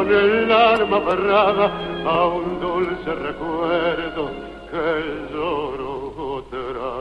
con el alma aferrada a un dulce recuerdo que lloro otra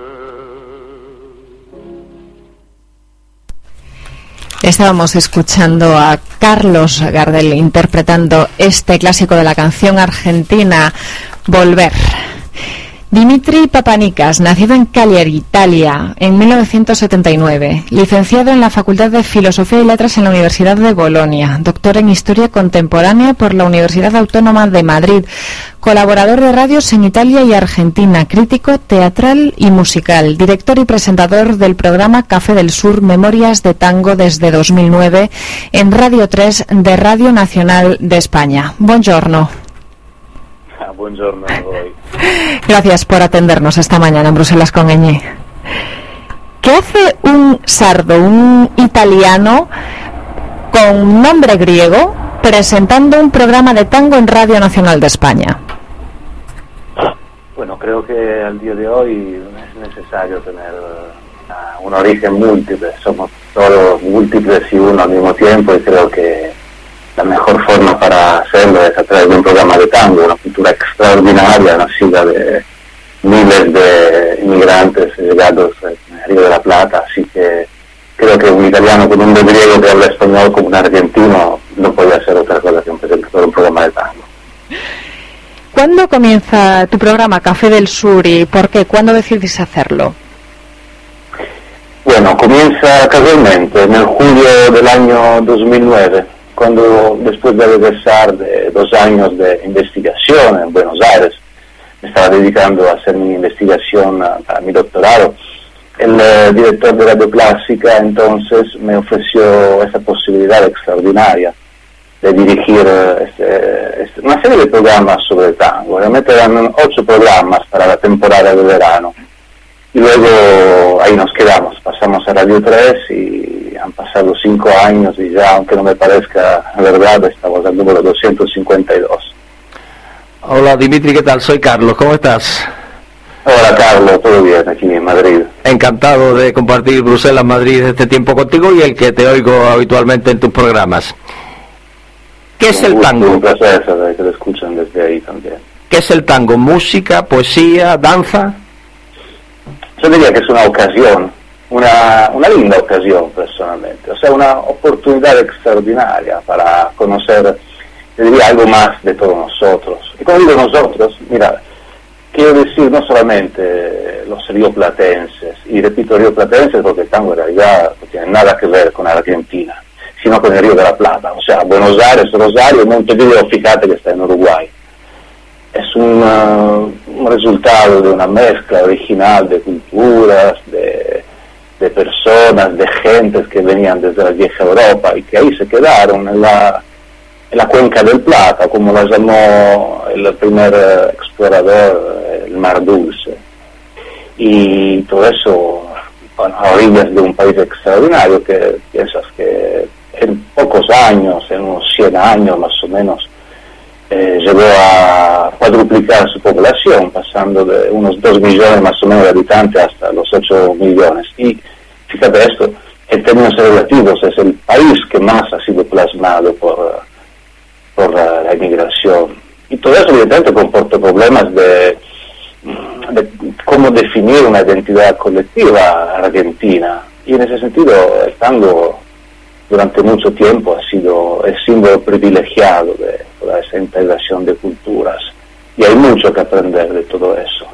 vez. Estábamos escuchando a Carlos Gardel interpretando este clásico de la canción argentina, Volver. Dimitri Papanikas, nacido en Cagliari, Italia, en 1979, licenciado en la Facultad de Filosofía y Letras en la Universidad de Bolonia, doctor en Historia Contemporánea por la Universidad Autónoma de Madrid, colaborador de radios en Italia y Argentina, crítico teatral y musical, director y presentador del programa Café del Sur, Memorias de Tango desde 2009 en Radio 3 de Radio Nacional de España. Buongiorno. Buongiorno a voi. Gracias por atendernos esta mañana en Bruselas con Ñ. ¿Qué hace un sardo, un italiano con nombre griego, presentando un programa de tango en Radio Nacional de España? Bueno, creo que al día de hoy es necesario tener un origen múltiple. Somos todos múltiples y uno al mismo tiempo, y creo que la mejor forma para hacerlo es a través de un programa de tango, una cultura extraordinaria nacida de miles de inmigrantes llegados en Río de la Plata, así que creo que un italiano con un griego que habla español como un argentino no puede hacer otra cosa que un presentador de un programa de tango. ¿Cuándo comienza tu programa Café del Sur y por qué? ¿Cuándo decidís hacerlo? Bueno, comienza casualmente en el julio del año 2009, cuando después de regresar de 2 años de investigación en Buenos Aires, me estaba dedicando a hacer mi investigación para mi doctorado. El director de Radio Clásica entonces me ofreció esa posibilidad extraordinaria de dirigir una serie de programas sobre tango. Realmente eran 8 programas para la temporada de verano. Y luego ahí nos quedamos, pasamos a Radio 3 y han pasado 5 años y ya, aunque no me parezca verdad, estamos al número 252. Hola Dimitri, ¿qué tal? Soy Carlos, ¿cómo estás? Hola Carlos, todo bien aquí en Madrid. Encantado de compartir Bruselas-Madrid este tiempo contigo y el que te oigo habitualmente en tus programas. ¿Qué es el tango? Un placer saber que lo escuchan desde ahí también. ¿Qué es el tango? ¿Música, poesía, danza? Yo diría que es una ocasión, una linda ocasión personalmente, o sea, una oportunidad extraordinaria para conocer, yo diría, algo más de todos nosotros. Y cuando digo nosotros, mira, quiero decir no solamente los rioplatenses, y repito rioplatenses porque el tango en realidad no tiene nada que ver con Argentina, sino con el Río de la Plata, o sea, Buenos Aires, Rosario, Montevideo, fíjate que está en Uruguay. Es un resultado de una mezcla original de culturas, de personas, de gentes que venían desde la vieja Europa y que ahí se quedaron en la cuenca del Plata, como la llamó el primer explorador, el Mar Dulce. Y todo eso, bueno, a orillas de un país extraordinario que piensas que en pocos años, en unos 100 años más o menos, llegó a cuadruplicar su población, pasando de unos 2 millones más o menos de habitantes hasta los 8 millones. Y fíjate esto, en términos relativos es el país que más ha sido plasmado por la inmigración. Y todo eso evidentemente comporta problemas de cómo definir una identidad colectiva argentina. Y en ese sentido el tango durante mucho tiempo ha sido el símbolo privilegiado de toda esa integración de culturas, y hay mucho que aprender de todo eso.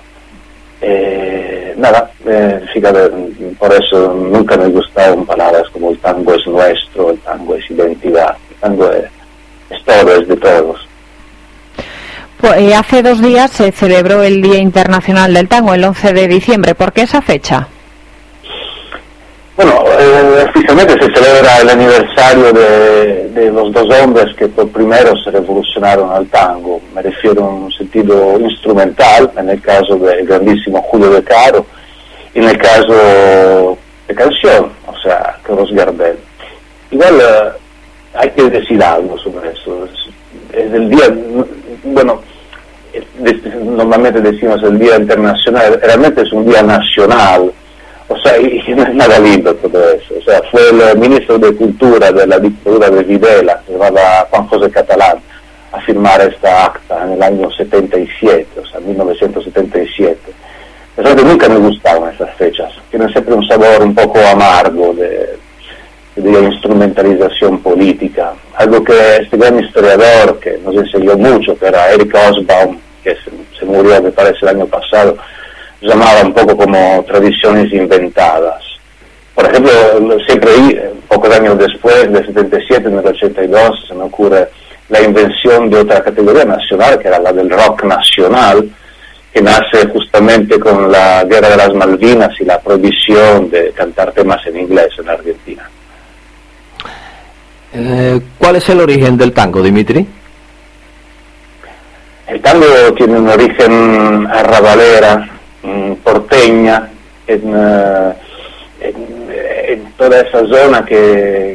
Fíjate, por eso nunca me gustaron palabras como el tango es nuestro, el tango es identidad, el tango es todo, es de todos. Pues hace 2 días se celebró el Día Internacional del Tango, el 11 de diciembre. ¿Por qué esa fecha? Bueno, oficialmente se celebra el aniversario de los 2 hombres que por primero se revolucionaron al tango. Me refiero en un sentido instrumental, en el caso del grandísimo Julio De Caro, y en el caso de canción, o sea, Carlos Gardel. Igual hay que decir algo sobre eso. Es el día, bueno, normalmente decimos el Día Internacional, realmente es un día nacional. O sea, y no es nada lindo todo eso. O sea, fue el ministro de Cultura de la dictadura de Videla, que llamaba Juan José Catalán, a firmar esta acta en el año 77, o sea, 1977. Eso que nunca me gustaban esas fechas, tienen siempre un sabor un poco amargo de instrumentalización política, algo que este gran historiador que nos enseñó mucho, que era Eric Hobsbawm, que se murió me parece el año pasado, llamaba un poco como tradiciones inventadas. Por ejemplo, siempre pocos años después, del 77, en el 82, se me ocurre la invención de otra categoría nacional, que era la del rock nacional, que nace justamente con la Guerra de las Malvinas y la prohibición de cantar temas en inglés en Argentina. ¿Cuál es el origen del tango, Dimitri? El tango tiene un origen arrabalera, porteña, en toda esa zona que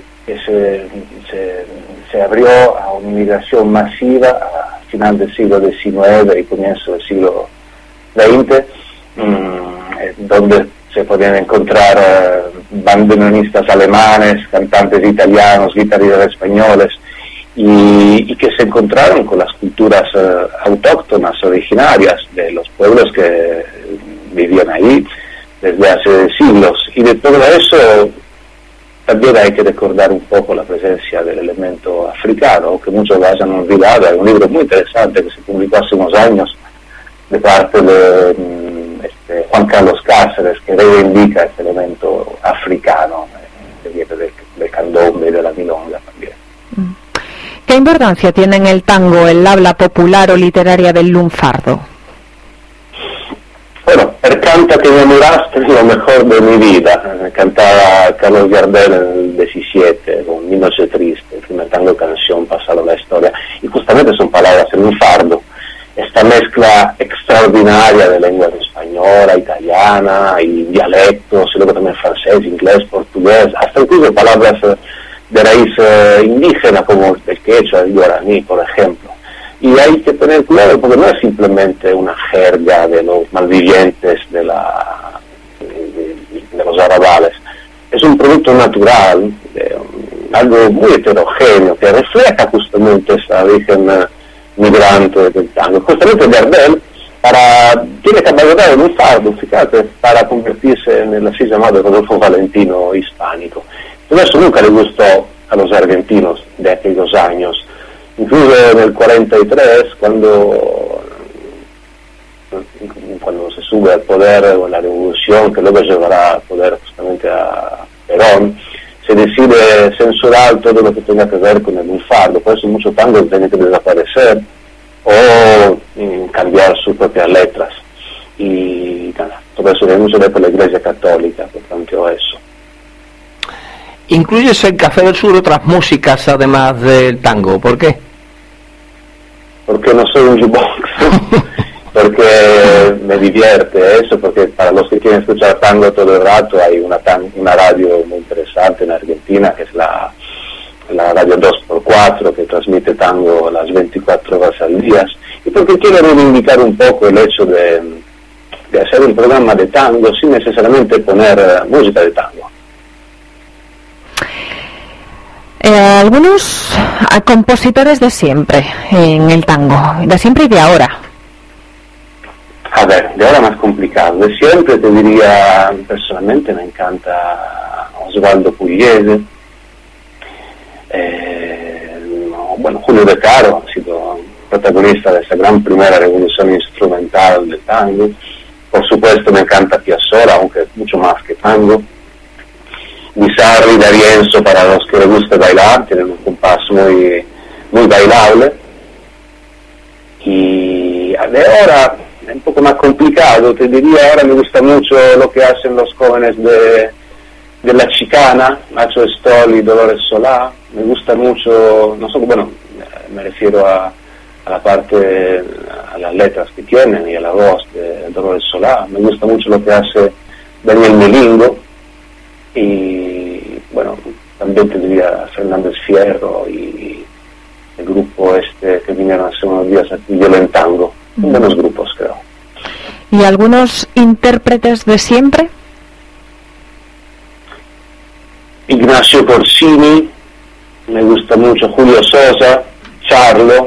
se abrió a una inmigración masiva a final del siglo XIX y comienzo del siglo XX, donde se podían encontrar bandoneonistas alemanes, cantantes italianos, guitarristas españoles, y que se encontraron con las culturas autóctonas, originarias de los pueblos que vivían ahí desde hace siglos. Y de todo eso también hay que recordar un poco la presencia del elemento africano, que muchos lo hayan olvidado. Hay un libro muy interesante que se publicó hace unos años de parte de Juan Carlos Cáceres, que reivindica este elemento africano, que viene del candombe y de la milonga también. ¿Qué importancia tiene en el tango el habla popular o literaria del lunfardo? Bueno, per canta que me enamoraste es lo mejor de mi vida. Cantaba Carlos Gardel en el 17, con Mi Noche Triste, el primer tango canción pasado a la historia. Y justamente son palabras en lunfardo. Esta mezcla extraordinaria de lengua española, italiana y dialectos, y luego también francés, inglés, portugués, hasta incluso palabras de raíz indígena como el quechua, el guaraní, por ejemplo. Y hay que tener cuidado porque no es simplemente una jerga de los malvivientes de los arrabales, es un producto natural, algo muy heterogéneo, que refleja justamente esa origen migrante del tango. Justamente Gardel tiene que abandonar el lunfardo, fíjate, para convertirse en el así llamado Rodolfo Valentino hispánico. Todo eso nunca le gustó a los argentinos de aquellos años. Incluso en el 43, cuando se sube al poder o la revolución que luego llevará al poder justamente a Perón, se decide censurar todo lo que tenga que ver con el lunfardo. Por eso muchos tangos tienen que desaparecer o cambiar sus propias letras. Y nada, todo eso viene mucho por la Iglesia Católica, que planteó eso. ¿Incluyes en Café del Sur otras músicas además del tango? ¿Por qué? Porque no soy un jukebox, porque me divierte eso, porque para los que quieren escuchar tango todo el rato hay una radio muy interesante en Argentina, que es la radio 2x4, que transmite tango las 24 horas al día, y porque quiero reivindicar un poco el hecho de hacer un programa de tango sin necesariamente poner música de tango. Algunos compositores de siempre en el tango, de siempre y de ahora. A ver, de ahora más complicado. De siempre te diría, personalmente me encanta Osvaldo Pugliese. Bueno, Julio De Caro ha sido protagonista de esa gran primera revolución instrumental del tango. Por supuesto me encanta Piazzolla, aunque mucho más que tango. Di Sarli, D'Arienzo, para los que les gusta bailar, tienen un compás muy, muy bailable. Y de ahora es un poco más complicado, te diría, ahora me gusta mucho lo que hacen los jóvenes de La Chicana, Nacho Stoll y Dolores Solá. Me gusta mucho, no sé, bueno, me refiero a la parte, a las letras que tienen y a la voz de Dolores Solá. Me gusta mucho lo que hace Daniel Melingo. Y bueno, también te diría Fernández Fierro y el grupo que vinieron hace unos días aquí, Violentango, buenos grupos creo. ¿Y algunos intérpretes de siempre? Ignacio Corsini, me gusta mucho Julio Sosa, Charlo,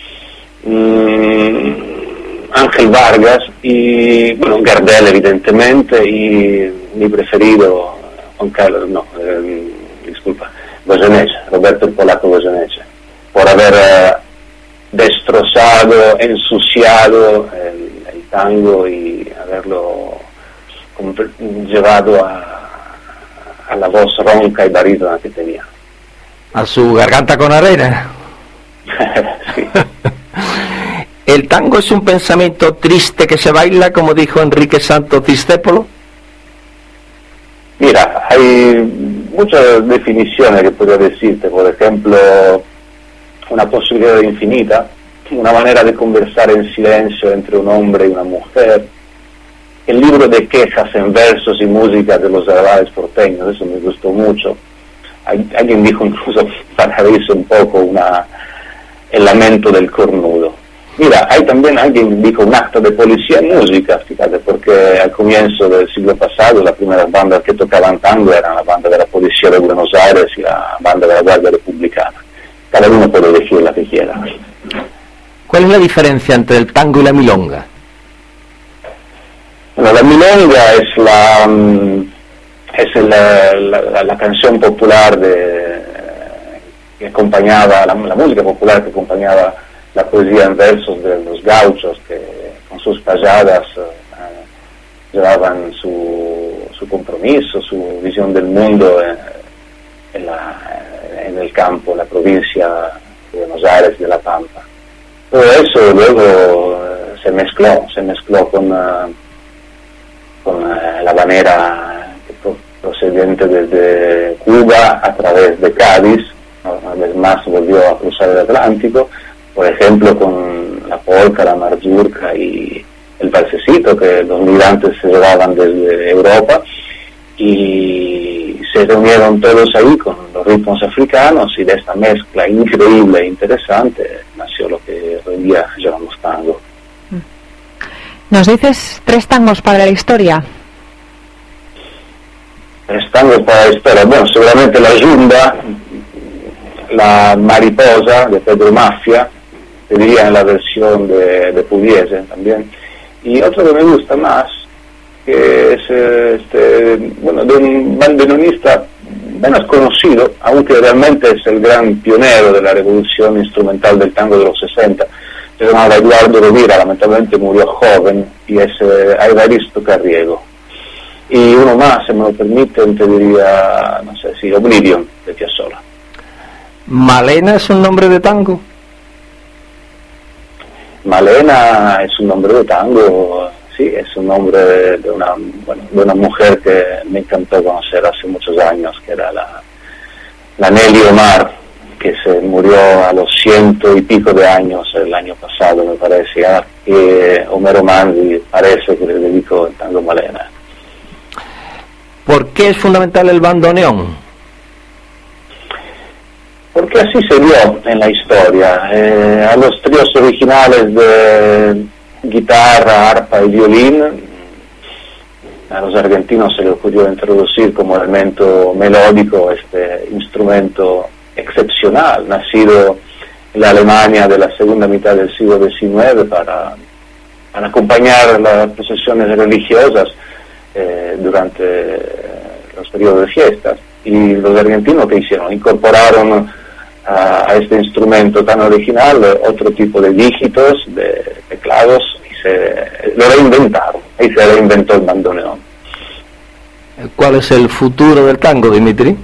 Ángel Vargas y bueno, Gardel evidentemente, y mi preferido Juan Carlos, Goyeneche, Roberto el Polaco Goyeneche, por haber destrozado, ensuciado el tango y haberlo llevado a la voz ronca y barítona que tenía. A su garganta con arena. Sí. ¿El tango es un pensamiento triste que se baila, como dijo Enrique Santos Discépolo? Mira, hay muchas definiciones que podría decirte. Por ejemplo, una posibilidad infinita, una manera de conversar en silencio entre un hombre y una mujer, el libro de quejas en versos y música de los arrabales porteños, eso me gustó mucho. Alguien dijo incluso, para reírse un poco, el lamento del cornudo. Mira, hay también alguien dijo un acto de policía en música, fíjate, porque al comienzo del siglo pasado las primeras bandas que tocaban tango eran la banda de la Policía de Buenos Aires y la banda de la Guardia Republicana. Cada uno puede elegir la que quiera. ¿Cuál es la diferencia entre el tango y la milonga? Bueno, la milonga es la canción popular que acompañaba, la música popular que acompañaba la poesía en versos de los gauchos, que con sus payadas llevaban su compromiso, su visión del mundo en el campo, la provincia de Buenos Aires, de La Pampa. Todo eso luego se mezcló con la habanera procedente desde Cuba a través de Cádiz, una vez más volvió a cruzar el Atlántico, por ejemplo con la polca, la mazurca y el valsecito que los migrantes se llevaban desde Europa, y se reunieron todos ahí con los ritmos africanos, y de esta mezcla increíble e interesante nació lo que hoy día llamamos tango. ¿Nos dices 3 tangos para la historia? 3 tangos para la historia. Bueno, seguramente la Yunda, la Mariposa de Pedro Mafia, te diría en la versión de Pugliese también, y otro que me gusta más, que es de un bandoneonista menos conocido, aunque realmente es el gran pionero de la revolución instrumental del tango de los 60, se llamaba Eduardo Rovira, lamentablemente murió joven, y es Evaristo Carriego. Y uno más, se me lo permiten, te diría, no sé si Oblivion de Piazzolla. ¿Malena es un nombre de tango? Malena es un nombre de tango, sí, es un nombre de una mujer que me encantó conocer hace muchos años, que era la Nelly Omar, que se murió a los 100 y pico de años el año pasado, me parece, y Homero Manzi parece que le dedicó el tango Malena. ¿Por qué es fundamental el bandoneón? Porque así se dio en la historia. A los tríos originales de guitarra, arpa y violín, a los argentinos se les ocurrió introducir como elemento melódico este instrumento excepcional, nacido en la Alemania de la segunda mitad del siglo XIX para acompañar las procesiones religiosas durante los periodos de fiestas. Y los argentinos, ¿qué hicieron? Incorporaron a este instrumento tan original otro tipo de dígitos, de teclados, y lo reinventaron, y se reinventó el bandoneón. ¿Cuál es el futuro del tango, Dimitri?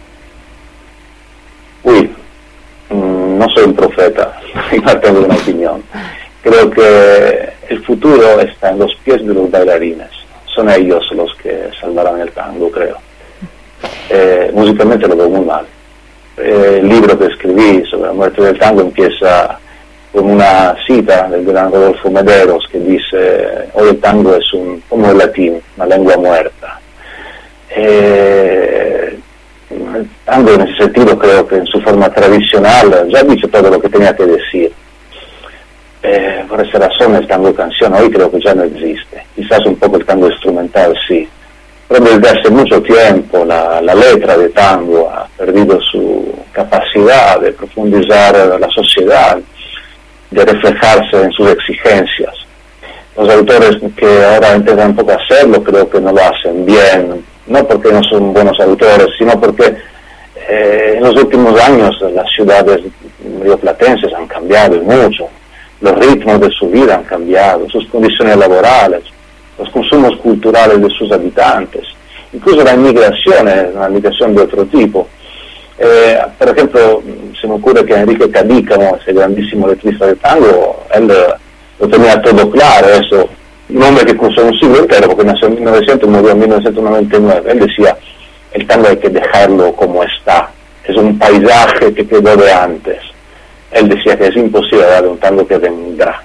No soy un profeta, no tengo una opinión. Creo que el futuro está en los pies de los bailarines, son ellos los que salvarán el tango, creo. Musicalmente lo veo muy mal. El libro que escribí sobre la muerte del tango empieza con una cita del gran Rodolfo Mederos que dice: hoy el tango es como el latín, una lengua muerta. El tango en ese sentido creo que en su forma tradicional ya dice todo lo que tenía que decir. Por esa razón el tango canción hoy creo que ya no existe. Quizás un poco el tango instrumental sí, pero desde hace mucho tiempo la letra de tango ha perdido su capacidad de profundizar la sociedad, de reflejarse en sus exigencias. Los autores que ahora intentan un poco hacerlo, creo que no lo hacen bien, no porque no son buenos autores, sino porque en los últimos años las ciudades rioplatenses han cambiado mucho, los ritmos de su vida han cambiado, sus condiciones laborales, los consumos culturales de sus habitantes, incluso la inmigración es una migración de otro tipo. Por ejemplo, se me ocurre que Enrique Cadícamo, ese grandísimo letrista de tango, él lo tenía todo claro, eso, un hombre que cursó un siglo entero, porque nació en 1900 y murió en 1999, él decía, el tango hay que dejarlo como está, es un paisaje que quedó de antes. Él decía que es imposible dar un tango que vendrá.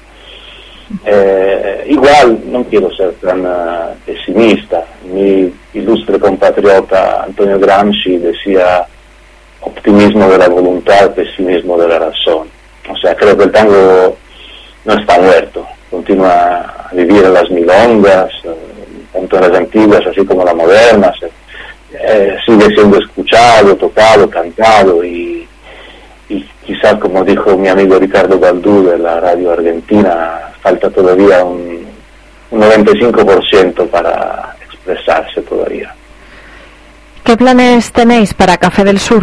Igual, no quiero ser tan pesimista, mi ilustre compatriota Antonio Gramsci decía optimismo de la voluntad, pesimismo de la razón. O sea, creo que el tango no está muerto, continúa a vivir en las milongas, tanto en las antiguas así como las modernas, sigue siendo escuchado, tocado, cantado y quizás, como dijo mi amigo Ricardo Baldú de la radio argentina, falta todavía un 95% para expresarse todavía. ¿Qué planes tenéis para Café del Sur?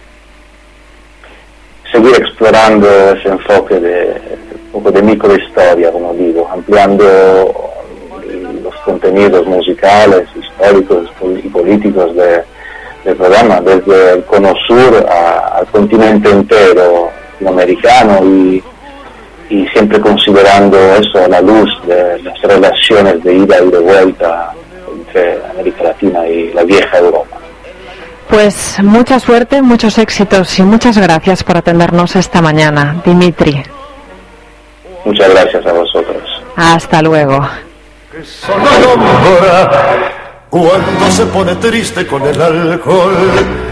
Seguir explorando ese enfoque de un poco de microhistoria, como digo, ampliando los contenidos musicales, históricos y políticos del programa, desde el Cono Sur al continente entero latinoamericano y siempre considerando eso a la luz de las relaciones de ida y de vuelta entre América Latina y la vieja Europa. Pues mucha suerte, muchos éxitos y muchas gracias por atendernos esta mañana, Dimitri. Muchas gracias a vosotros. Hasta luego. Cuando se pone triste con el alcohol,